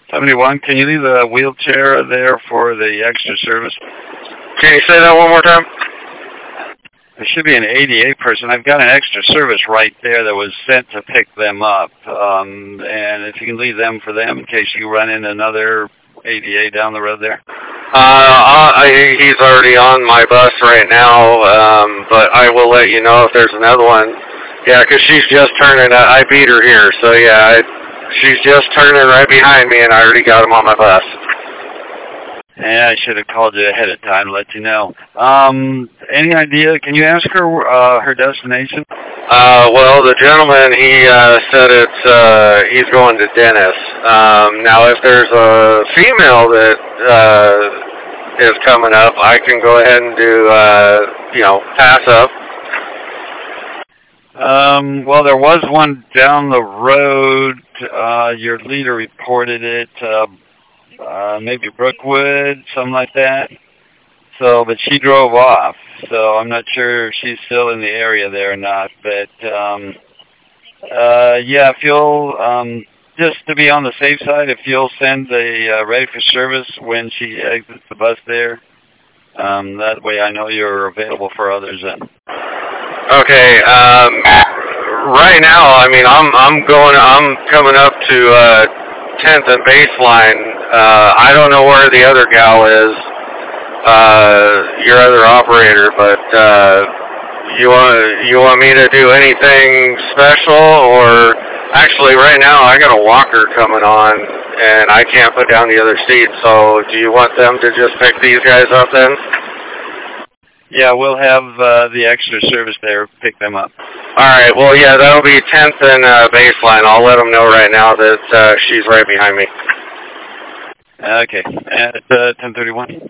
71, can you leave the wheelchair there for the extra service? Can you say that one more time? There should be an ADA person. I've got an extra service right there that was sent to pick them up. And if you can leave them for them in case you run into another ADA down the road there. He's already on my bus right now, but I will let you know if there's another one. Yeah, 'cause she's just turning. I beat her here, so yeah, she's just turning right behind me, and I already got him on my bus. Yeah, I should have called you ahead of time to let you know. Any idea? Can you ask her her destination? Well, the gentleman, he said he's going to Dennis. Now, if there's a female that is coming up, I can go ahead and do, pass up. Well, there was one down the road. Your leader reported it. Maybe Brookwood, something like that. So, but she drove off. So I'm not sure if she's still in the area there or not. But yeah, if you'll just to be on the safe side, if you'll send the ready for service when she exits the bus there, that way I know you're available for others then. Okay. Right now, I mean, I'm coming up to 10th and Baseline. I don't know where the other gal is, your other operator, but you want me to do anything special? Or actually, right now I got a walker coming on, and I can't put down the other seat. So, do you want them to just pick these guys up then? Yeah, we'll have the extra service there pick them up. All right. Well, yeah, that'll be 10th and Baseline. I'll let them know right now that she's right behind me. Okay. At 10:31.